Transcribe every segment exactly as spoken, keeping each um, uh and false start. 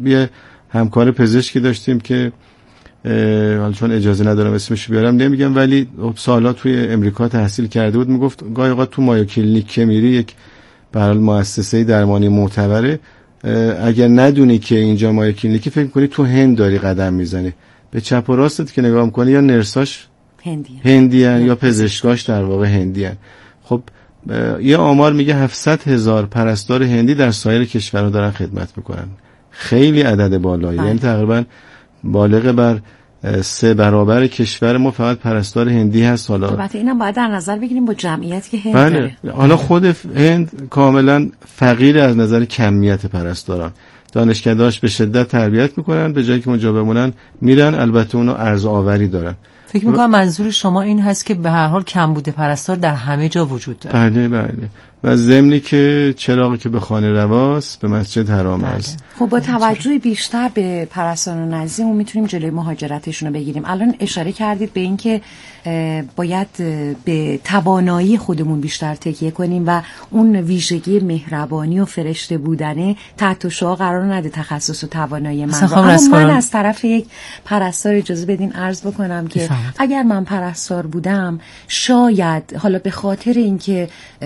یه همکار پزشکی داشتیم که حالا چون اجازه ندارم اسمش بیارم نمیگم، ولی سالا توی امریکا تحصیل کرده بود، میگفت گاهی اوقات تو مایو کلینیک که میری، یک به هر حال مؤسسه درمانی معتبره، اگر ندونی که اینجا مایو کلینیکی فکر کنی تو هند داری قدم میزنی. به چپ و راستت که نگاه میکنی یا نرساش هندیان, هندیان یا پزشکاش در واقع هندیان. خب یه آمار میگه هفتصد هزار پرستار هندی در سایر کشورها دارن خدمت میکنن. خیلی عدد بالایی، یعنی تقریبا بالغ بر سه برابر کشور ما فقط پرستار هندی هست. حالا البته اینم باید در نظر بگیریم با جمعیتی که هند بله. داره. حالا خود هند کاملا فقیر از نظر کمیت پرستاران، دانشکدهاش به شدت تربیت میکنن، به جایی که اونجا بمونن میرن، البته اونو ارز آوری دارن. فکر میکنم منظور شما این هست که به هر حال کمبود پرستار در همه جا وجود داره. بله بله. و ضمنی که چراغی که به خانه رواست به مسجد حرام است. خب با توجه بیشتر به پرستاران عزیزمون میتونیم جلوی مهاجرتشون رو بگیریم. الان اشاره کردید به این که باید به توانایی خودمون بیشتر تکیه کنیم و اون ویژگی مهربانی و فرشته بودنه تحت شعاع قرار نده تخصص و توانایی من رو. اما من از طرف یک پرستار اجازه بدین عرض بکنم که بفرد. اگر من پرستار بودم شاید حالا به خاطر اینکه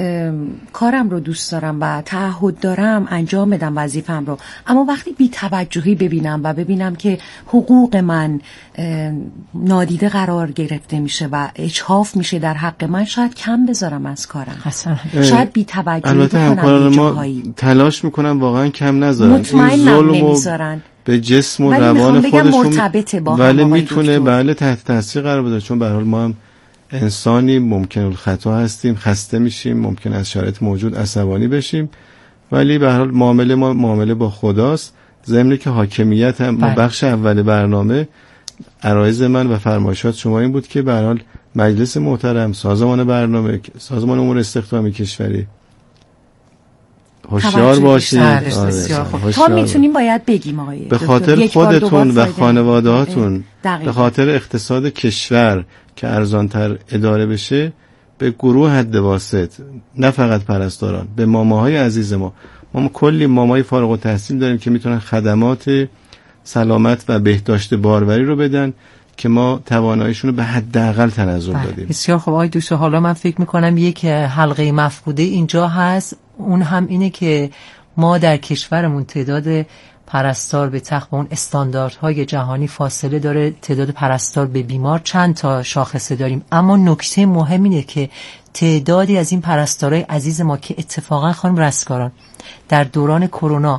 کارم رو دوست دارم و تعهد دارم انجام بدم وظیفم رو، اما وقتی بی توجهی ببینم و ببینم که حقوق من نادیده قرار گرفته میشه و اجحاف میشه در حق من، شاید کم بذارم از کارم. حسن. شاید بی توجهی البته همکاران ما تلاش میکنن واقعا کم نذارن. مطمئنم نمیذارن به جسم و روان خودشون، ولی میتونه بله تحت تاثیر قرار بده، چون به هر حال ما هم انسانی ممکن الخطا هستیم، خسته میشیم، ممکن از شرایط موجود عصبانی بشیم، ولی به هر حال معامله ما معامله با خداست. ضمن که حاکمیت هم بله. بخش اول برنامه عرایض من و فرمایشات شما این بود که به هر حال مجلس محترم، سازمان برنامه، سازمان امور استخدامی کشوری هوشیار باشید. تا میتونیم باید بگیم آقای به خاطر خودتون و خانواده‌هاتون، به خاطر اقتصاد کشور که ارزانتر اداره بشه، به گروه حد واسط، نه فقط پرستاران، به ماماهای عزیز ما، ما کلی مامای فارغ التحصیل داریم که میتونن خدمات سلامت و بهداشت باروری رو بدن که ما تواناییشون رو به حداقل تنزل دادیم. بسیار خوب آقای دکتر، حالا من فکر میکنم یک حلقه مفقوده اینجا هست، اون هم اینه که ما در کشورمون تعداد پرستار به تخت با اون استانداردهای جهانی فاصله داره. تعداد پرستار به بیمار چند تا شاخصه داریم، اما نکته مهم اینه که تعدادی از این پرستارای عزیز ما که اتفاقا خانم رستگاران در دوران کرونا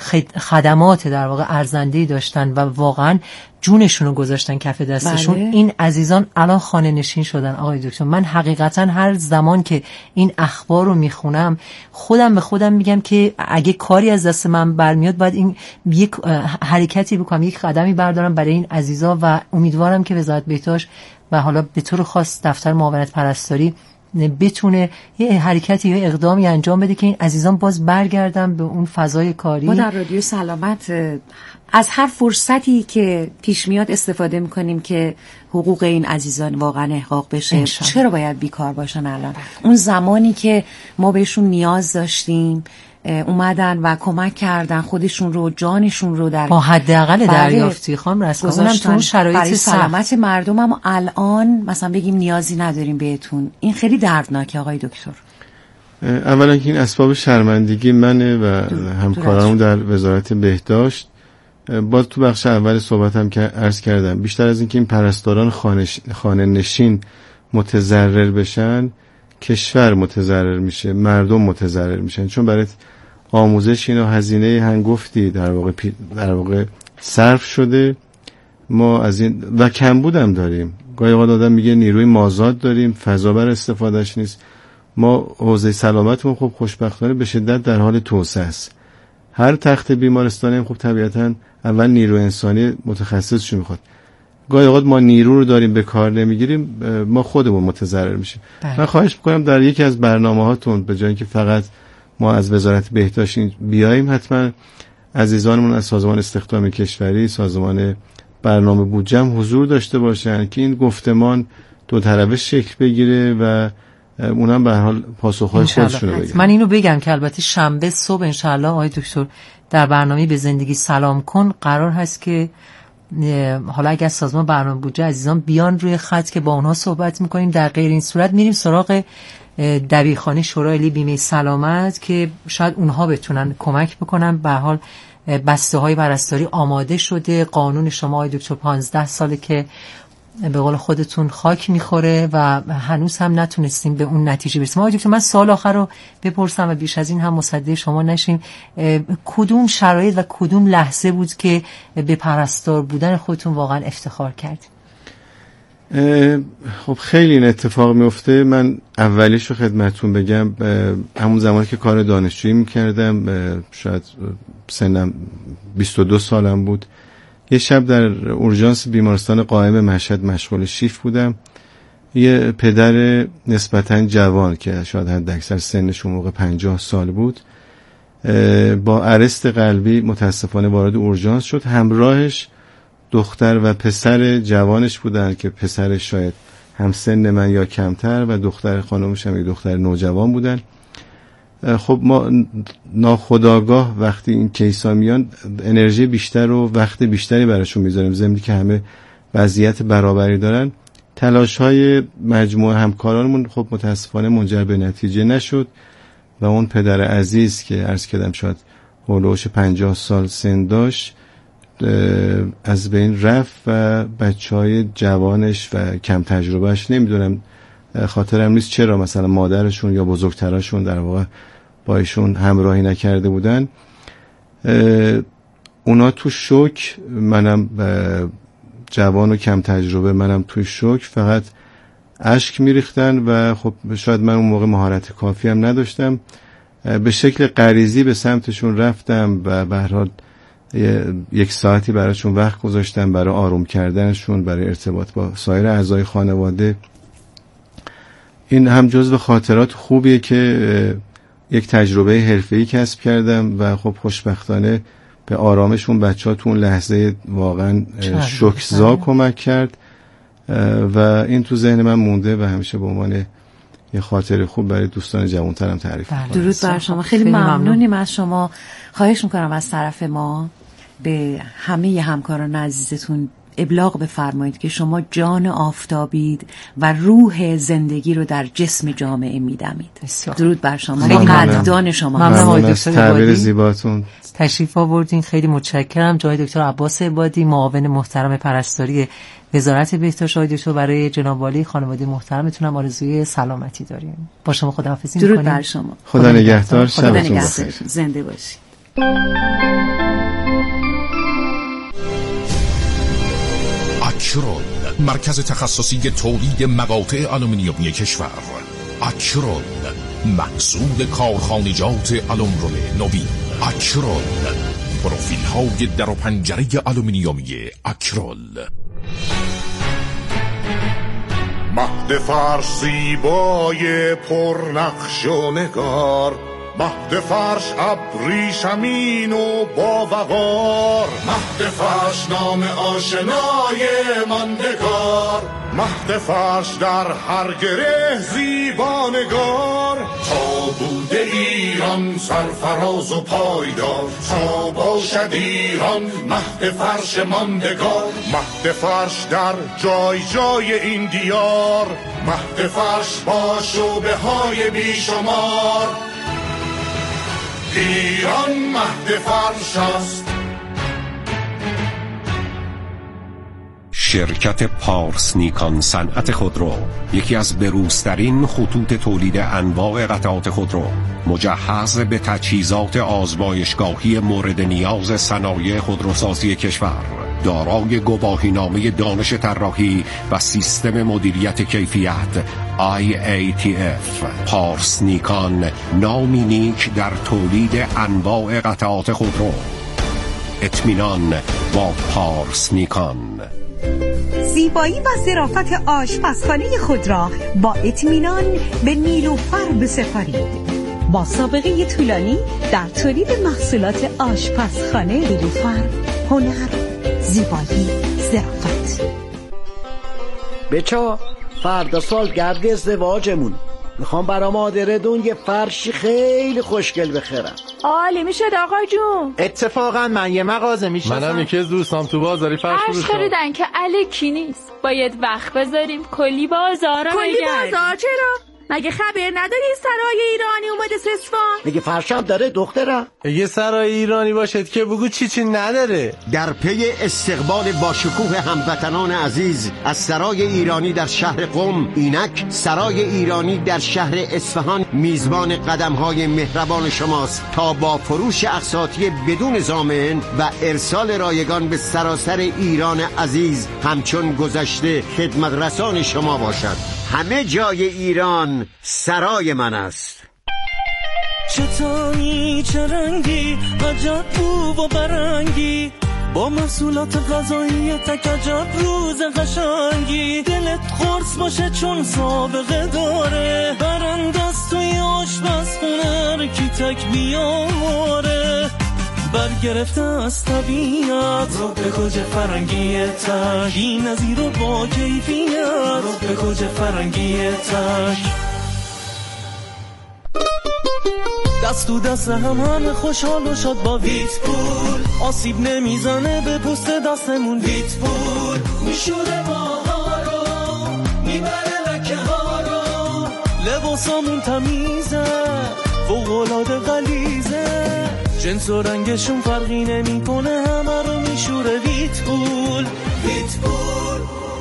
خدمات در واقع ارزنده‌ای داشتن و واقعا جونشون رو گذاشتن کف دستشون، بله. این عزیزان الان خانه نشین شدن. آقای دکتر، من حقیقتا هر زمان که این اخبار رو میخونم خودم به خودم میگم که اگه کاری از دست من برمیاد باید این یک حرکتی بکنم، یک قدمی بردارم برای این عزیزا و امیدوارم که وزارت بهداشت و حالا به طور خاص دفتر معاونت پرستاری بتونه یه حرکتی یا اقدامی انجام بده که این عزیزان باز برگردن به اون فضای کاری. ما در رادیو سلامت از هر فرصتی که پیش میاد استفاده میکنیم که حقوق این عزیزان واقعا احقاق بشه. انشان. چرا باید بیکار باشن الان؟ اون زمانی که ما بهشون نیاز داشتیم اومدن و کمک کردن، خودشون رو، جانشون رو در با حداقل دریافتی خانم رستگار اونم تو اون شرایط سلامت مردم. اما الان مثلا بگیم نیازی نداریم بهتون، این خیلی دردناکه آقای دکتر. اولا که این اسباب شرمندگی منه و همکارانم در وزارت بهداشت. باز تو بخش اول صحبتم که عرض کردم، بیشتر از اینکه این پرستاران خانه نشین متضرر بشن، کشور متضرر میشه، مردم متضرر میشن، چون برای آموزش اینا هزینه هنگفتی در واقع در واقع صرف شده. ما از این و کمبود هم داریم. گاهی اوقات آدم میگه نیروی مازاد داریم، فضا بر استفادهش نیست. ما حوزه سلامتمون خب خوشبختانه به شدت در حال توسعه است. هر تخت بیمارستانی خب طبیعتاً اول نیرو انسانی متخصصشو میخواد. گاهی اوقات ما نیرو رو داریم به کار نمیگیریم، ما خودمون متضرر میشیم. من خواهش میکنم در یکی از برنامه‌هاتون به جای اینکه فقط ما از وزارت بهداشت بیایم، حتما عزیزانمون از سازمان استخدامی کشوری، سازمان برنامه بودجه حضور داشته باشن که این گفتمان دو طرفه شکل بگیره و اونم به هر حال پاسخهای خودشون رو بگن. من اینو بگم که البته شنبه صبح ان شاء الله آقای دکتر در برنامه به زندگی سلام کن قرار هست که حالا اگر سازمان برنامه بودجه عزیزان بیان روی خط که با اونها صحبت میکنیم. در غیر این صورت میریم سراغ دبیرخانه شورای عالی بیمه سلامت که شاید اونها بتونن کمک بکنن. به هر حال بسته های پرستاری آماده شده. قانون شما آقای دکتر پانزده ساله که به قول خودتون خاک میخوره و هنوز هم نتونستیم به اون نتیجه برسیم. آقای دکتر من سوال آخر رو بپرسم و بیش از این هم مصدق شما نشیم. کدوم شرایط و کدوم لحظه بود که به پرستار بودن خودتون واقعا افتخار کردید؟ خب خیلی این اتفاق میفته. من اولیش رو خدمتون بگم، همون زمانی که کار دانشجویی میکردم، شاید سنم بیست و دو سالم بود، یه شب در اورژانس بیمارستان قائم مشهد مشغول شیفت بودم. یه پدر نسبتاً جوان که شاید حد اکثر سنش اون موقع پنجاه سال بود با ارست قلبی متاسفانه وارد اورژانس شد. همراهش دختر و پسر جوانش بودن که پسرش شاید هم سن من یا کمتر و دختر خانمش هم یک دختر نوجوان بودن. خب ما ناخودآگاه وقتی این کیسا میان انرژی بیشتر و وقت بیشتری براشون میذاریم، ضمن که همه وضعیت برابری دارن. تلاش های مجموعه همکارانمون خب متاسفانه منجر به نتیجه نشد و اون پدر عزیز که عرض کردم شاید هولوش پنجاه سال سن داشت از بین رفت و بچه های جوانش و کم تجربهش، نمیدونم خاطرم نیست چرا مثلا مادرشون یا بزرگتراشون در واقع با ایشون همراهی نکرده بودن. اونا تو شوک، منم جوان و کم تجربه، منم توی شوک فقط اشک میریختن و خب شاید من اون موقع مهارت کافی هم نداشتم. به شکل غریزی به سمتشون رفتم و به هر حال یک ساعتی براشون وقت گذاشتم برای آروم کردنشون، برای ارتباط با سایر اعضای خانواده. این هم جزو خاطرات خوبیه که یک تجربه حرفه‌ای کسب کردم و خب خوشبختانه به آرامشون بچه‌ها تو اون لحظه واقعا شوک‌زا کمک کرد و این تو ذهن من مونده و همیشه به عنوان یه خاطره خوب برای دوستان جوان‌ترم تعریف می‌کنم. درود بر شما. خیلی, خیلی ممنونیم از شما. خواهش می‌کنم از طرف ما به همه همکاران عزیزتون ابلاغ بفرمایید که شما جان آفتابید و روح زندگی رو در جسم جامعه میدمید. درود بر شما. ما قدردان شما. ممنون از تعبیر زیباتون. تشریف آوردین، خیلی متشکرم. جای دکتر عباس عبادی، معاون محترم پرستاری وزارت بهداشت. آقای دکتر برای جناب والی خانواده محترمتون آرزوی سلامتی داریم. با شما خداحافظی می‌کنیم. درود بر شما. خدا نگهدار. شبتون بخیر. زنده باشید. اکرون، مرکز تخصصی تولید مقاطع آلومینیومی کشور. اکرون، محصول کارخانجات آلومروم نوین. اکرون، پروفیل های در و پنجره آلومینیومی اکرول. مهد فرش زیبای پرنقش و نگار، مهد فرش ابریشمین و با وقار، مهد فرش نام آشنای ماندگار، مهد فرش در هر گره زیبانگار. تا بوده ایران سرفراز و پایدار، تا باشد ایران مهد فرش ماندگار. مهد فرش در جای جای این دیار، مهد فرش با شعبه های بیشمار. ایران مهد فرش است. شرکت پارس نیکان صنعت خودرو، یکی از بروزترین خطوط تولید انواع قطعات خودرو، مجهز به تجهیزات آزمایشگاهی مورد نیاز صنایع خودروسازی کشور، دارای گواهینامه دانش طراحی و سیستم مدیریت کیفیت آی ای تی اف. پارس نیکان، نامی نیک در تولید انواع قطعات خودرو. اطمینان با پارس نیکان. زیبایی و ظرافت آشپزخانه خود را با اطمینان به نیلوفر بسپارید. با سابقه طولانی در تولید محصولات آشپزخانه نیلوفر، هنر، زیبایی، ظرافت. بچه فردا سال گرد ازدواجمون، میخوام برا مادر دون یه فرشی خیلی خوشگل بخرم. عالی میشه آقا جون. اتفاقا من یه مغازه میشناسم. منم یکی از دوستام تو بازاری فرش فروشم. فرش خریدن که الکی نیست. باید وقت بذاریم کلی بازارا کلی بازار چرا؟ مگه خبر نداری سرای ایرانی اومده سسفان؟ میگه فرشم داره دخترم. یه سرای ایرانی باشد که بگو چی چی نداره. در پی استقبال با شکوه هموطنان عزیز از سرای ایرانی در شهر قم، اینک سرای ایرانی در شهر اصفهان میزبان قدم‌های مهربان شماست تا با فروش اقساطی بدون ضامن و ارسال رایگان به سراسر ایران عزیز همچون گذشته خدمت رسان شما باشد. همه جای ایران سرای من است. چطوری چه رنگی عجب بو و برنگی با محصولات غذایی تک عجب روز قشنگی دلت خورس باشه چون سابقه داره برندست توی آشپزخونه کی تک بیاماره برگرفته از طبیعت رو به گوجه فرنگی تک بی نظیر و با کیفیت رو به گوجه فرنگی تک دست تو دست هم همه خوشحال و شاد با ویت پول آسیب نمیزنه به پوست دستمون ویت پول میشوره ماها رو میبره لکه ها رو لباسامون تمیزه فوق‌العاده غلیظه جنس و رنگشون فرقی نمی کنه همه رو میشوره ویت پول ویت پول.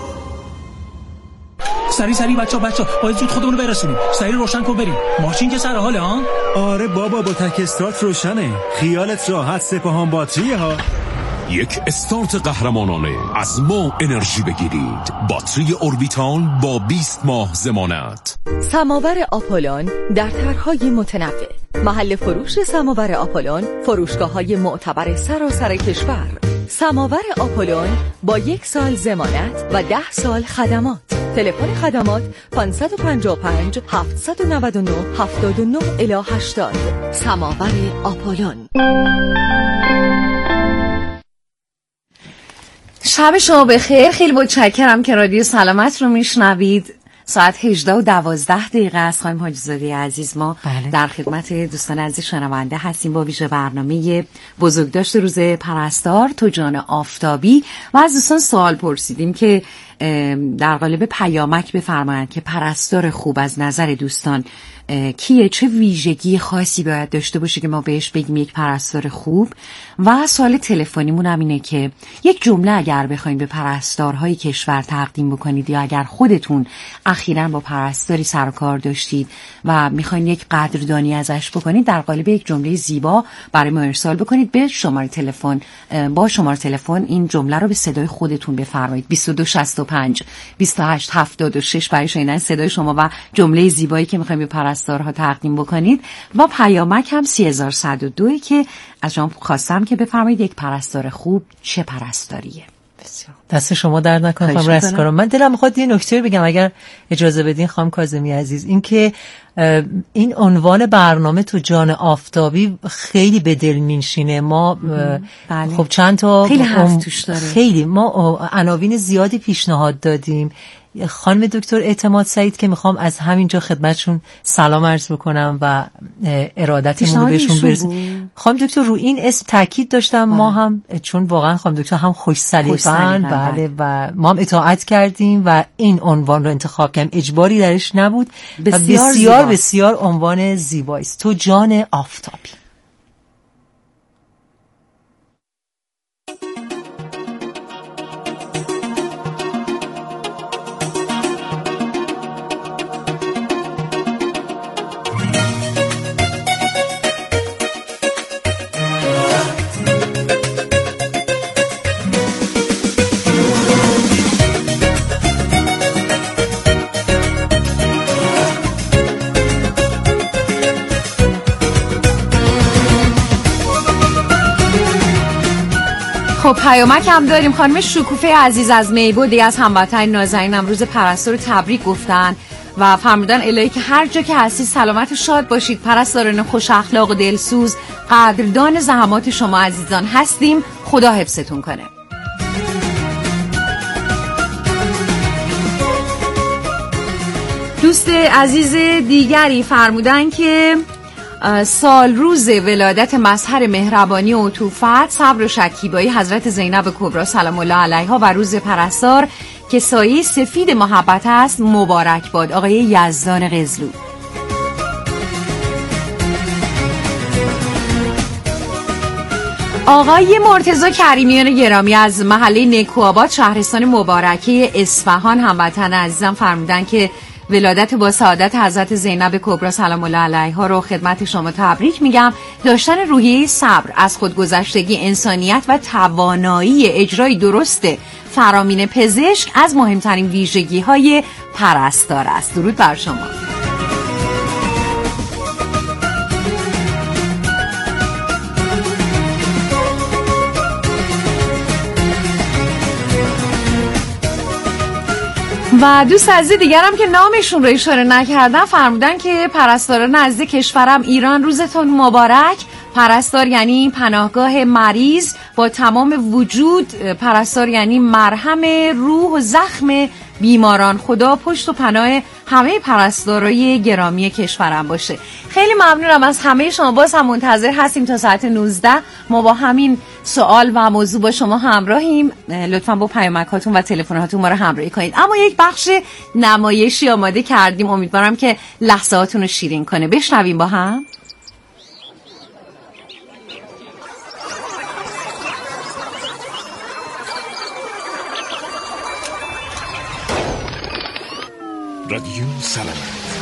سری سری بچه ها بچه ها باید زود خودمونو برسونیم. سری روشن کن بریم. ماشین که سر حاله ها؟ آره بابا با تک استارت روشنه. خیالت راحت سپاهان باتریه ها. یک استارت قهرمانانه از ما انرژی بگیرید. باتری اوربیتال با بیست ماه ضمانت. سماور آپولون در طرح‌های متنوع. محل فروش سماور آپولون، فروشگاه‌های معتبر سراسر کشور. سماور آپولون با یک سال ضمانت و ده سال خدمات. تلفن خدمات پانصد و پنجاه و پنج هفتصد و نود و نه هفتاد و نه الی هشتاد. سماور آپولون. شب شما بخیر. خیلی متشکرم که رادیو سلامت رو میشنوید. ساعت هجده و دوازده دقیقه است. خانم حاجی‌زاده عزیز ما بله. در خدمت دوستان عزیز شنونده هستیم با ویژه برنامه بزرگداشت روز پرستار تو جان آفتابی و از دوستان سوال پرسیدیم که در قالب پیامک بفرمایند که پرستار خوب از نظر دوستان کیه، چه ویژگی خاصی باید داشته باشه که ما بهش بگیم یک پرستار خوب. و سوال تلفنیمون هم اینه که یک جمله اگر بخواید به پرستارهای کشور تقدیم بکنید یا اگر خودتون اخیراً با پرستاری سر و کار داشتید و میخواین یک قدردانی ازش بکنید در قالب یک جمله زیبا برای ما ارسال بکنید به شماره تلفن. با شماره تلفن این جمله رو به صدای خودتون بفرمایید. بیست و دو شصت و پنج بیست و هشت هفتاد و شش برای شنیدن صدای شما و جمله زیبایی که میخوایم به پرستارها تقدیم بکنید. و پیامک هم سی هزار و صد و دو که از شما خواستم که بفرمایید یک پرستار خوب چه پرستاریه. بسیار دست شما درد نکنه خانم رستگار. من دلم میخواد یه نکته بگم اگر اجازه بدین خانم کاظمی عزیز، این که این عنوان برنامه تو جان آفتابی خیلی به دل میشینه. ما بله. خب چند تا خیلی حرف توش داره. خیلی ما عناوین زیادی پیشنهاد دادیم. خانم دکتر اعتماد سعید که میخوام از همینجا خدمتشون سلام عرض بکنم و ارادتمون رو بهشون برسیم. خانم دکتر رو این اسم تاکید داشتم بله. ما هم چون واقعا خانم دکتر هم خوش سلیقه‌اند بله و ما هم اطاعت کردیم و این عنوان رو انتخاب کردیم. اجباری درش نبود. بسیار بسیار, بسیار عنوان زیبایی است تو جان آفتابی. خب پیامک هم داریم. خانم شکوفه عزیز از میبودی از هموطن نازنینم روز پرستار رو تبریک گفتن و فرمودن الهی که هر جا که هستید سلامت و شاد باشید. پرستاران خوش اخلاق و دلسوز قدردان زحمات شما عزیزان هستیم. خدا حفظتون کنه. دوست عزیز دیگری فرمودن که سال روز ولادت مظهر مهربانی و عطوفت، صبر و شکیبایی حضرت زینب کبری سلام الله علیها و روز پرستار که سایه سفید محبت است مبارک باد. آقای یزدان قزلو. آقای مرتضی کریمیان گرامی از محله نیکوآباد شهرستان مبارکه اصفهان هموطن عزیزم فرمودن که ولادت با سعادت حضرت زینب کبری سلام الله علیها رو خدمت شما تبریک میگم. داشتن روحیه صبر، از خودگذشتگی، انسانیت و توانایی اجرای درست فرامین پزشک از مهمترین ویژگی های پرستار است. درود بر شما. و دوست عزیز دیگرم که نامشون رو اشاره نکردن فرمودن که پرستاران عزیز کشورم ایران روزتون مبارک. پرستار یعنی پناهگاه مریض با تمام وجود، پرستار یعنی مرهم روح و زخم بیماران. خدا پشت و پناه همه پرستارای گرامی کشورم باشه. خیلی ممنونم از همه شما. باز هم منتظر هستیم تا ساعت نوزده ما با همین سوال و موضوع با شما همراهیم. لطفاً با پیامکاتون و تلفن‌هاتون ما رو همراهی کنید. اما یک بخش نمایشی آماده کردیم، امیدوارم که لحظاتون رو شیرین کنه. بشنویم با هم. رادیو سلامت.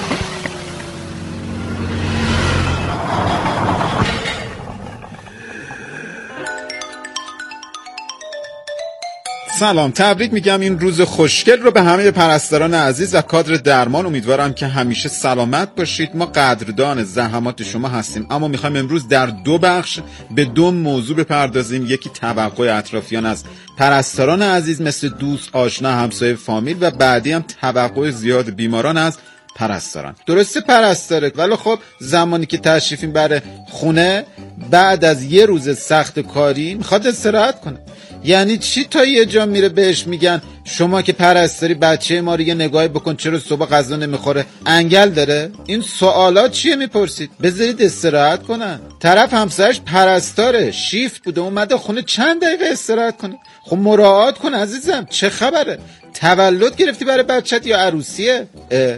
سلام، تبریک میگم این روز خوشگل رو به همه پرستاران عزیز و کادر درمان. امیدوارم که همیشه سلامت باشید. ما قدردان زحمات شما هستیم، اما میخوایم امروز در دو بخش به دو موضوع بپردازیم. یکی توقع اطرافیان از پرستاران عزیز مثل دوست، آشنا، همسایه، فامیل، و بعدی هم توقع زیاد بیماران از پرستاران. درسته پرستاره، ولی خب زمانی که تشریفیم برای خونه بعد از یه روز سخت کاری میخواد استراحت کنه. یعنی چی تا یه جا میره بهش میگن شما که پرستاری بچه ما رو یه نگاهی بکن، چرا صبح غذا نمیخوره، انگل داره؟ این سوالات چیه میپرسید؟ بذارید استراحت کنن. طرف همسرش پرستاره، شیفت بوده اومده خونه چند دقیقه استراحت کنه. خب مراعات کن عزیزم. چه خبره؟ تولد گرفتی برای بچت یا عروسیه؟ اه.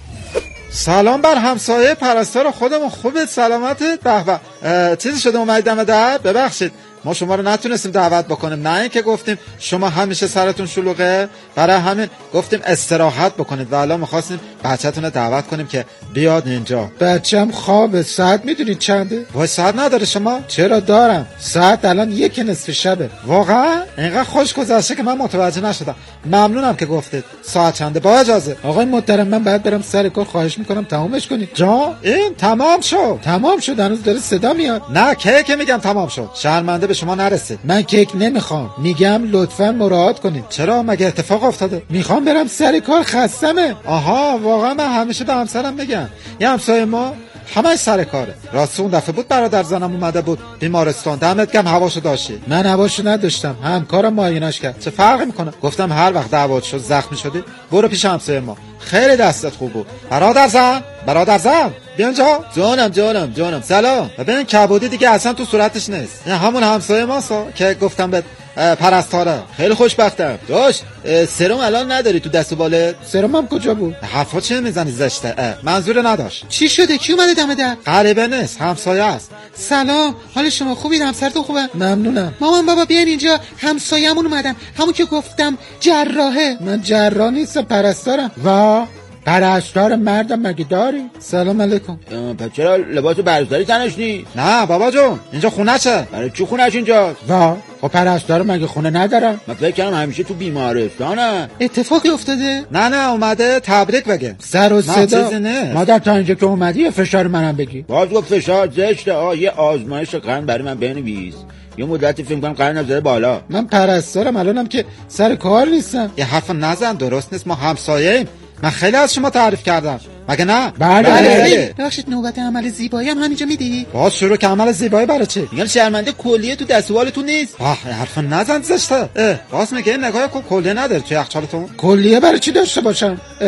سلام بر همسایه پرستار خودمون. خوبه؟ سلامته؟ به به. چیزی شده اومدید دم در؟ ببخشید ما شما رو نتونستیم دعوت بکنیم. نه اینکه گفتیم شما همیشه سرتون شلوغه، برای همین گفتیم استراحت بکنید و الان می‌خواستیم بچه‌تون رو دعوت کنیم که بیاد اینجا. بچه‌م خوابه. ساعت میدونید چنده؟ وای ساعت نداره شما؟ چرا دارم. ساعت الان یک نصف شبه. واقعا اینقدر خوش گذشته که من متوجه نشدم. ممنونم که گفتید. ساعت چنده؟ با اجازه. آقای محترم من باید برم سر کار، خواهش می‌کنم تمامش کنید. جا این تمام شد. تمام شد. هنوز داره صدا میاد. نه کیک میگم تمام شد. شرمنده شما نرسید. من کیک نمیخوام. میگم لطفاً مراعات کنید. چرا؟ مگه اتفاق افتاده؟ میخوام برم سر کار، خستمه. آها واقعا من همیشه به همسرم میگم یه همسایه ما همه سر کاره. راست اون دفعه بود برادر زنم اومده بود بیمارستان، دمت گرم هواشو داشتی. من هواشو نداشتم، همکارم معاینش کرد. چه فرقی میکنه؟ گفتم هر وقت دعوات شد زخمی شدی برو پیش همسایه ما، خیلی دستت خوب بود. برادر زن برادر زن بیا اینجا. جانم جانم جانم سلام. ببین کبودی دیگه اصلا تو صورتش نیست. این همون همسایه ماسا که گفتم به پرستاره. خیلی خوشبختم. داشت سرم الان نداری تو دست و بالت؟ سرمم کجا بود؟ حرفا چه میزنی زشته؟ منظور نداشت. چی شده؟ کی اومده دم در؟ غریبه نیست، همسایه است. سلام، حال شما خوبید؟ همسرتون خوبه؟ ممنونم. مامان بابا بیاین اینجا، همسایه‌مون اومدن. همون که گفتم جراحه. من جراح نیستم، پرستارم. وا پرستار مردم مگه داری؟ سلام علیکم. پس چرا لباس پرستاری تنش نیست؟ نه بابا جون اینجا خونه چه؟ برای چی خونهش اینجا؟ وا خب پرستار مگه خونه ندارم؟ من فکر کردم همیشه تو بیمارستانه. اتفاقی افتاده؟ نه نه اومده تبریک بگه. سر و صدا مادر تا اینجا که اومدی فشار منم بگی. باز گفت فشار زشته. آه یه آزمایش قند برای من بنویس. یه مدتی فکر کنم قرنم زده بالا. من پرستارم الانم که سر کار نیستم. یه حرف نزن، درست نیست. ما همسایه‌ایم. من خیلی از شما تعریف کردم مگه نه؟ بله بله. ببخشید نوبت عمل زیبایی هم همینجا میدی؟ باز شروع که عمل زیبایی برای چی؟ میگن شرمنده کلیه تو دستوالتون نیست. آه حرف نزن زشته. باز میگه نگاه کن کلیه نداره تو یخچالتون. کلیه برای چی داشته باشم؟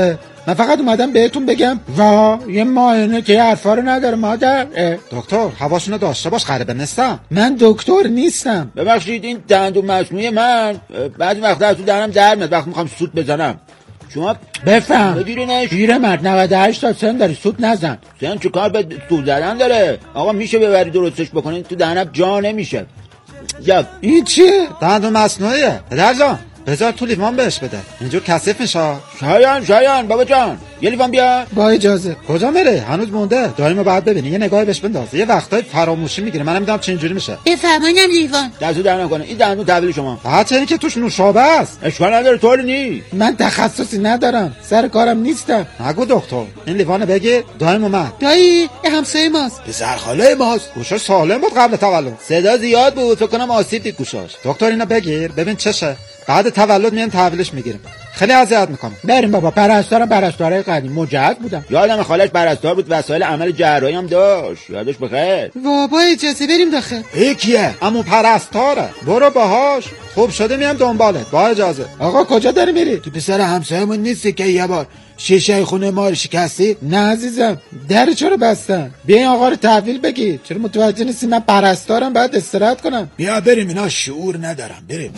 من فقط اومدم بهتون بگم وا یه معاینه که حرفا رو نداره مادر. دکتر حواسونو داشته باش، غریبه نیستم. من دکتر نیستم. ببخشید این دندون مصنوعی من بعضی وقتا از تو دهنم در میاد وقتی میخوام سوت بزنم. شما بفهم بگیرینش. پیرمرد نود و هشت تا سن داری، سوت نزن. سن چه کار به سوت زدن داره؟ آقا میشه ببری درستش بکنین؟ تو دهنم جا نمیشه. یا این چیه؟ دندون مصنوعیه پدر جان، بذار تو لیوان بهش بده، اینجور کثیف میشه. شایان شایان بابا جان یه لیوان بیا. با اجازه. کجا میره؟ هنوز مونده. دایمو بعد ببینی، یه نگاهی بهش بنداز. یه وقتای فراموشی میگیره، منم میدونم چه اینجوری میشه. بفرمایید لیوان. دستو در نکنه. این دندون تحویل شما. بچه اینی که توش نوشابه است. اشکال نداره، طوری نیست. من تخصصی ندارم، سر کارم نیستم. نگو دکتر. این لیوانو بگیر. دایم اومد. دایی این همسایه ماست. پسر خاله ماست. گوشش سالم بود قبل تولد. صدا زیاد بود، فکر کنم آسیب دید گوشاش. دکتر اینو بگیر ببین چشه. بعد تولد میان تحویلش میگیریم. خیلی اذیت میکنه. بریم بابا. پرستارم پرستاره قدیم مجهز بودم. یادم خالش پرستار بود، وسایل عمل جراحی هم داشت. یادش بخیر. بابا اجازه بریم داخل. یکیه عمو پرستاره، برو باهاش. خوب شده میام دنبالت. با اجازه. آقا کجا داری میری؟ تو پسر همسایه‌مون نیستی که یه بار شیشه خونه ما رو شکستی؟ نه عزیزم، در چرا بستن؟ بیا این آقا رو تحویل بگی. چرا متوجه نیستی من پرستارم، باید استراحت کنم. بیا بریم، اینا شعور ندارم. بریم.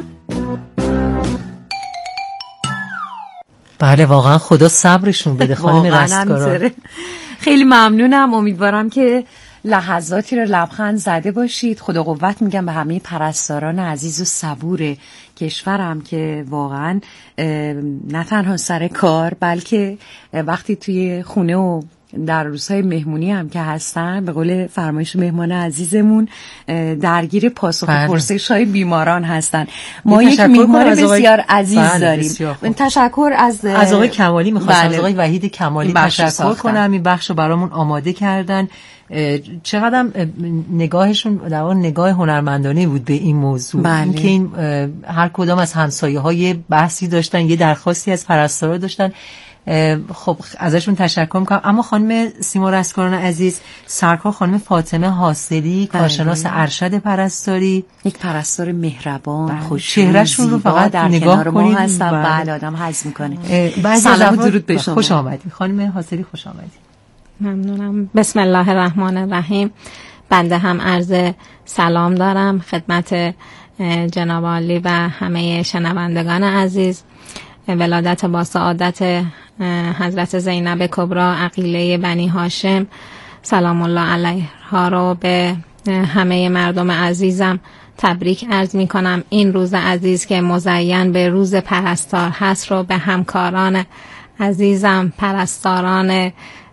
بله واقعا خدا صبرشون بده خانم رستگاران. خیلی ممنونم. امیدوارم که لحظاتی رو لبخند زده باشید. خدا قوت میگم به همه پرستاران عزیز و صبور کشورم که واقعا نه تنها سر کار بلکه وقتی توی خونه و در روزهای مهمونی هم که هستن، به قول فرمایش مهمان عزیزمون، درگیر پاسخ و پرسش های بیماران هستن. ما یک میهمان بسیار عزیز بله داریم. تشکر از از آقای کمالی میخواستم بله. از آقای وحید کمالی تشکر کنم، این بخش رو برامون آماده کردن. چقدر نگاهشون در واقع نگاه هنرمندانه بود به این موضوع. بله. این که این هر کدام از همسایه های بحثی داشتن، یه درخواستی از پرستارا داشتن. خب ازشون تشکر میکنم. اما خانم سیما رستگاران عزیز، سرکار خانم فاطمه حاصلی، کارشناس ارشد پرستاری، یک پرستار مهربان، خوش چهرهشون رو فقط در نگاه کنید هستن. بعد آدم حظ میکنه. سلام و درود به شما. خوش آمدید خانم حاصلی، خوش آمدید. ممنونم. بسم الله الرحمن الرحیم. بنده هم عرض سلام دارم خدمت جناب عالی و همه شنوندگان عزیز. ولادت با سعادت حضرت زینب کبری عقیله بنی هاشم سلام الله علیها رو به همه مردم عزیزم تبریک عرض می کنم. این روز عزیز که مزین به روز پرستار هست رو به همکاران عزیزم پرستاران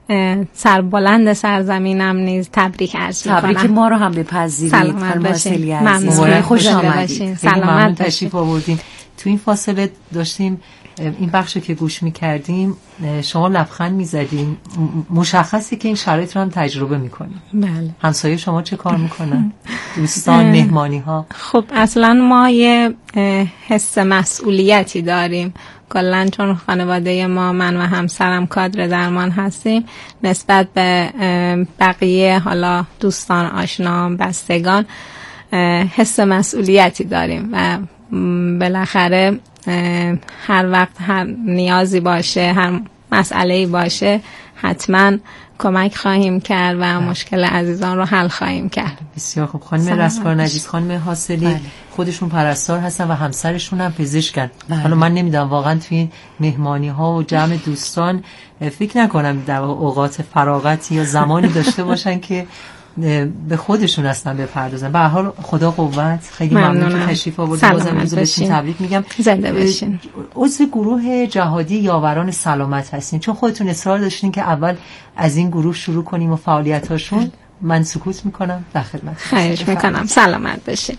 سربلند سرزمینم نیز تبریک عرض می کنم. تبریک ما رو هم بپذیرید. سلامت باشید. ممنون. خوش آمدید. سلامت تشریف آوردین. تو این فاصله داشتیم این بخشو که گوش می‌کردیم، شما لبخند می‌زدین، مشخصی که این شرایط رو هم تجربه می‌کنید. بله. همسایه شما چه کار می‌کنن؟ دوستان، مهمانی‌ها؟ خب اصلا ما یه حس مسئولیتی داریم. کلاً چون خانواده ما، من و همسرم کادر درمان هستیم، نسبت به بقیه حالا دوستان، آشنایان، بستگان حس مسئولیتی داریم و بالاخره هر وقت هر نیازی باشه، هر مسئله‌ای باشه، حتما کمک خواهیم کرد و مشکل عزیزان رو حل خواهیم کرد. بسیار خوب. خانم رستگاران عزیز، خانم حاصلی بله. خودشون پرستار هستن و همسرشون هم پزشکن. بله. حالا من نمیدونم واقعا توی این مهمانی ها و جمع دوستان فکر نکنم در اوقات فراغتی یا زمانی داشته باشن که به خودشون اصلا بپردازن. به هر حال خدا قوت. خیلی ممنون که تشریف آوردید. بازم روز بهتون تبریک میگم. زنده باشین. عضو گروه جهادی یاوران سلامت هستین، چون خودتون اصرار داشتین که اول از این گروه شروع کنیم و فعالیتاشون. من سکوت میکنم، در خدمت. خواهش میکنم. سلامت باشین.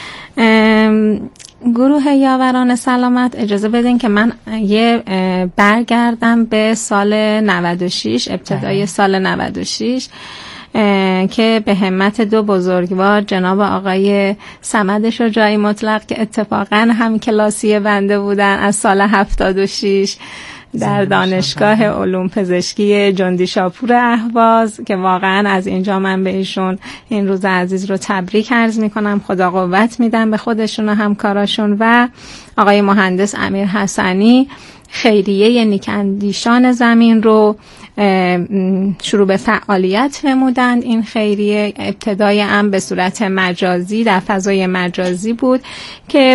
گروه یاوران سلامت، اجازه بدین که من یه برگردم به سال نود و شش، ابتدای سال نود و شش که به همت دو بزرگوار جناب آقای صمد شجاعی مطلق که اتفاقا هم کلاسی بنده بودن از سال هفتاد و شش در دانشگاه علوم پزشکی جندی شاپور اهواز، که واقعا از اینجا من به ایشون این روز عزیز رو تبریک عرض میکنم. خدا قوت میدم به خودشون و همکاراشون. و آقای مهندس امیر حسنی خیریه نیکاندیشان زمین رو شروع به فعالیت نمودند. این خیریه ابتدای هم به صورت مجازی در فضای مجازی بود که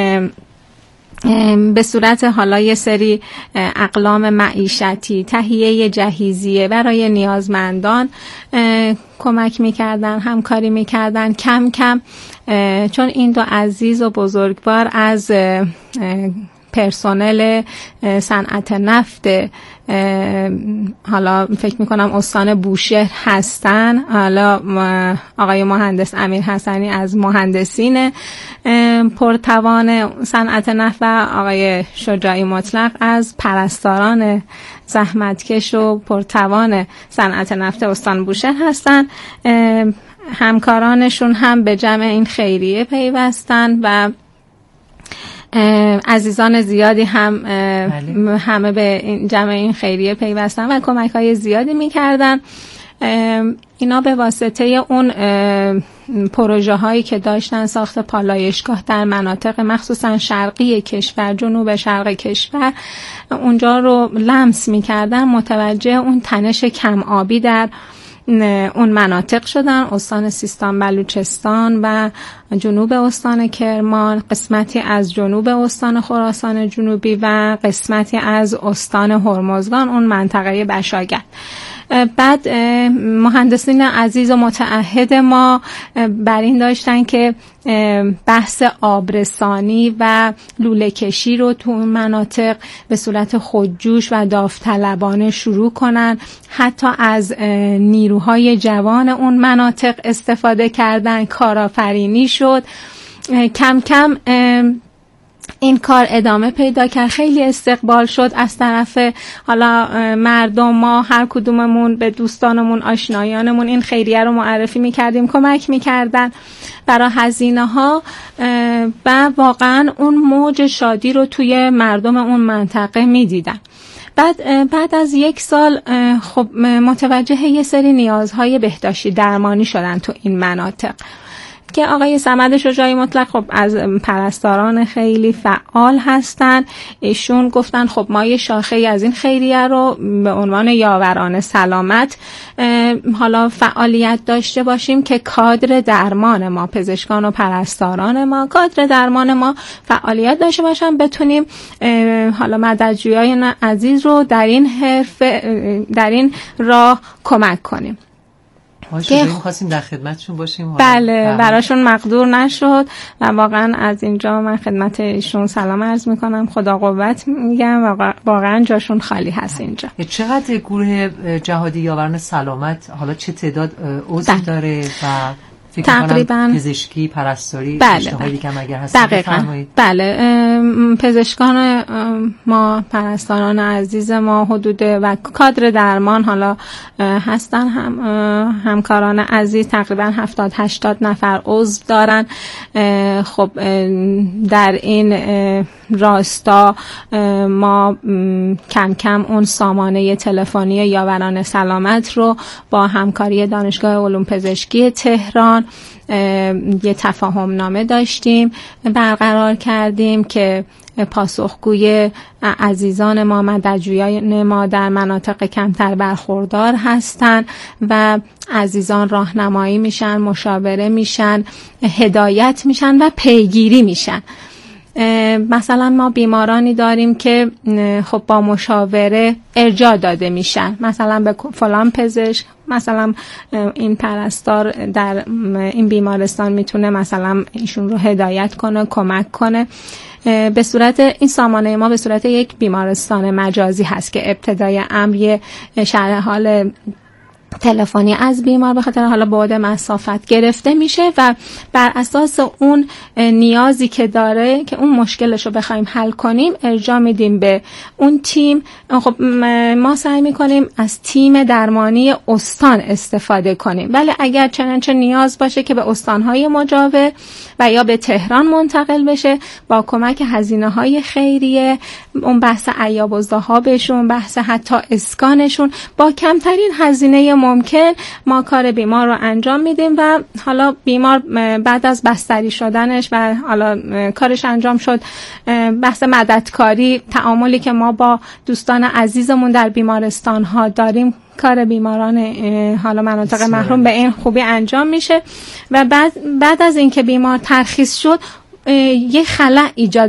به صورت حالا یه سری اقلام معیشتی، تهیه جهیزیه برای نیازمندان کمک میکردن، همکاری میکردن. کم کم چون این دو عزیز و بزرگوار از پرسنل صنعت نفت حالا فکر میکنم استان بوشهر هستن، حالا آقای مهندس امیر حسنی از مهندسین پرتوان صنعت نفت و آقای شجاعی مطلق از پرستاران زحمتکش و پرتوان صنعت نفت استان بوشهر هستن. همکارانشون هم به جمع این خیریه پیوستن و عزیزان زیادی هم بله. همه به این جمع این خیریه پیوستن و کمک‌های زیادی می‌کردن. اینا به واسطه اون پروژه هایی که داشتن، ساخت پالایشگاه در مناطق مخصوصا شرقی کشور، جنوب شرق کشور، اونجا رو لمس می‌کردن، متوجه اون تنش کم آبی در اون مناطق شدن. استان سیستان بلوچستان و جنوب استان کرمان، قسمتی از جنوب استان خراسان جنوبی و قسمتی از استان هرمزگان، اون منطقه بشاگت. بعد مهندسین عزیز و متعهد ما بر این داشتن که بحث آبرسانی و لوله کشی رو تو مناطق به صورت خودجوش و داوطلبانه شروع کنن. حتی از نیروهای جوان اون مناطق استفاده کردن، کارآفرینی شد. کم کم این کار ادامه پیدا کرد، خیلی استقبال شد از طرف حالا مردم. ما هر کدوممون به دوستانمون، آشنایانمون این خیریه رو معرفی میکردیم، کمک میکردن برای هزینه ها و واقعا اون موج شادی رو توی مردم اون منطقه میدیدن. بعد بعد از یک سال خب متوجه یه سری نیازهای بهداشتی درمانی شدن تو این مناطق که آقای صمد شجاعی مطلق خب از پرستاران خیلی فعال هستن. ایشون گفتن خب ما یه شاخه از این خیریه رو به عنوان یاوران سلامت حالا فعالیت داشته باشیم که کادر درمان ما، پزشکان و پرستاران ما، کادر درمان ما فعالیت داشته باشن، بتونیم حالا مددجویان عزیز رو در این حرفه، در این راه کمک کنیم. که خواستیم در خدمتشون باشیم. بله، براشون مقدور نشد و واقعا از اینجا من خدمت ایشون سلام عرض میکنم، خدا قوت میگم و واقعا جاشون خالی هست اینجا. چقدر گروه جهادی یاوران سلامت حالا چه تعداد عضو داره و تقریبا پزشکی، پرستاری، بله بله دیگه اگر هست بفرمایید. بله، پزشکان ما، پرستاران عزیز ما حدود و کادر درمان حالا هستن، هم همکاران عزیز تقریبا هفتاد هشتاد نفر عضو دارن. خب در این راستا ما کم کم اون سامانه تلفنی یاوران سلامت رو با همکاری دانشگاه علوم پزشکی تهران یه تفاهم نامه داشتیم، برقرار کردیم که پاسخگوی عزیزان ما، مددجویان ما در مناطق کمتر برخوردار هستن و عزیزان راهنمایی میشن، مشاوره میشن، هدایت میشن و پیگیری میشن. مثلا ما بیمارانی داریم که خب با مشاوره ارجاع داده میشن، مثلا به فلان پزشک، مثلا این پرستار در این بیمارستان میتونه مثلا ایشون رو هدایت کنه، کمک کنه. به صورت این سامانه ما به صورت یک بیمارستان مجازی هست که ابتدای امر یه شرح حال تلفنی از بیمار به خاطر حالا بعد مسافت گرفته میشه و بر اساس اون نیازی که داره که اون مشکلش رو بخوایم حل کنیم ارجاع میدیم به اون تیم. خب ما سعی میکنیم از تیم درمانی استان استفاده کنیم، ولی اگر چنانچه نیاز باشه که به استانهای مجاور و یا به تهران منتقل بشه با کمک هزینه‌های خیریه، اون بحث عیاب و ذهابشون، بحث حتی اسکانشون، با کمترین هزینه ممکن ما کار بیمار رو انجام میدیم و حالا بیمار بعد از بستری شدنش و حالا کارش انجام شد، بحث مددکاری، تعاملی که ما با دوستان عزیزمون در بیمارستان ها داریم، کار بیماران حالا مناطق محروم به این خوبی انجام میشه و بعد بعد از اینکه بیمار ترخیص شد یه خلأ ایجاد